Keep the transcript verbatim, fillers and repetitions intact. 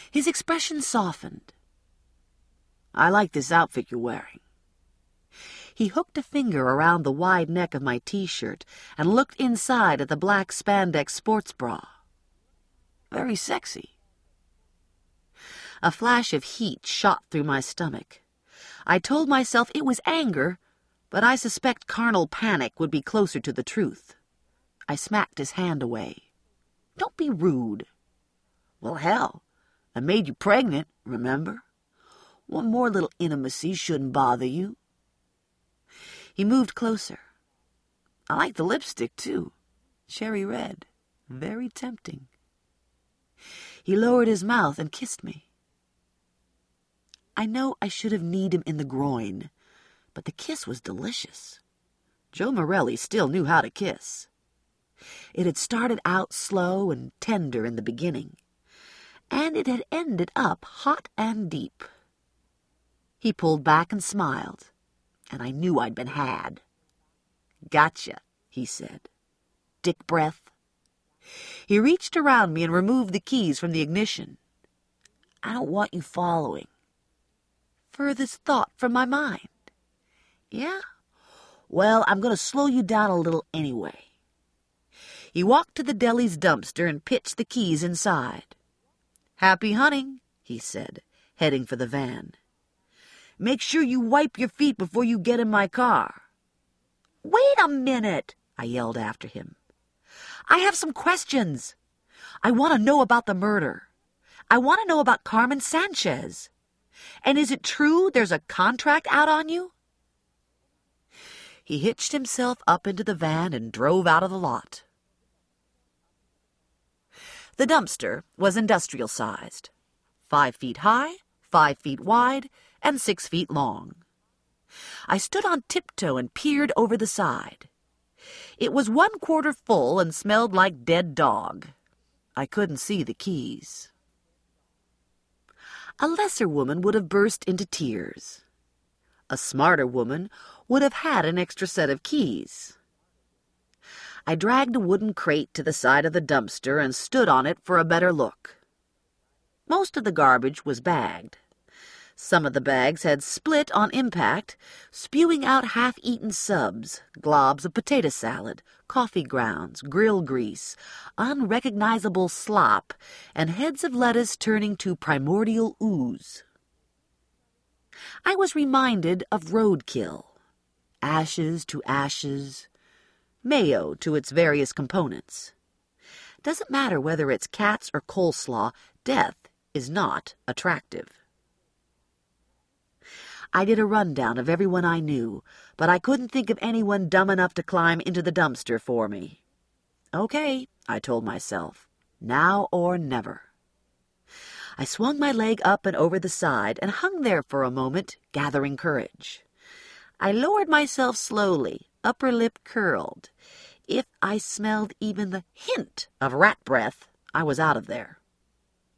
His expression softened. "I like this outfit you're wearing." He hooked a finger around the wide neck of my T-shirt and looked inside at the black spandex sports bra. "Very sexy." A flash of heat shot through my stomach. I told myself it was anger, but I suspect carnal panic would be closer to the truth. I smacked his hand away. "Don't be rude." "Well, hell, I made you pregnant, remember? One more little intimacy shouldn't bother you." He moved closer. "I like the lipstick, too. Cherry red. Very tempting." He lowered his mouth and kissed me. I know I should have kneed him in the groin, but the kiss was delicious. Joe Morelli still knew how to kiss. It had started out slow and tender in the beginning, and it had ended up hot and deep. He pulled back and smiled, and I knew I'd been had. "Gotcha," he said. "Dick breath." He reached around me and removed the keys from the ignition. "I don't want you following." Furthest thought from my mind. "Yeah? Well, I'm going to slow you down a little anyway." He walked to the deli's dumpster and pitched the keys inside. "Happy hunting," he said, heading for the van. "Make sure you wipe your feet before you get in my car." "Wait a minute," I yelled after him. "I have some questions. I want to know about the murder. I want to know about Carmen Sanchez. And is it true there's a contract out on you?" He hitched himself up into the van and drove out of the lot. The dumpster was industrial-sized, five feet high, five feet wide, and six feet long. I stood on tiptoe and peered over the side. It was one quarter full and smelled like dead dog. I couldn't see the keys. A lesser woman would have burst into tears. A smarter woman would have had an extra set of keys. I dragged a wooden crate to the side of the dumpster and stood on it for a better look. Most of the garbage was bagged. Some of the bags had split on impact, spewing out half-eaten subs, globs of potato salad, coffee grounds, grill grease, unrecognizable slop, and heads of lettuce turning to primordial ooze. I was reminded of roadkill, ashes to ashes, mayo to its various components. Doesn't matter whether it's cats or coleslaw, death is not attractive. I did a rundown of everyone I knew, but I couldn't think of anyone dumb enough to climb into the dumpster for me. Okay, I told myself, now or never. I swung my leg up and over the side and hung there for a moment, gathering courage. I lowered myself slowly, upper lip curled. If I smelled even the hint of rat breath, I was out of there.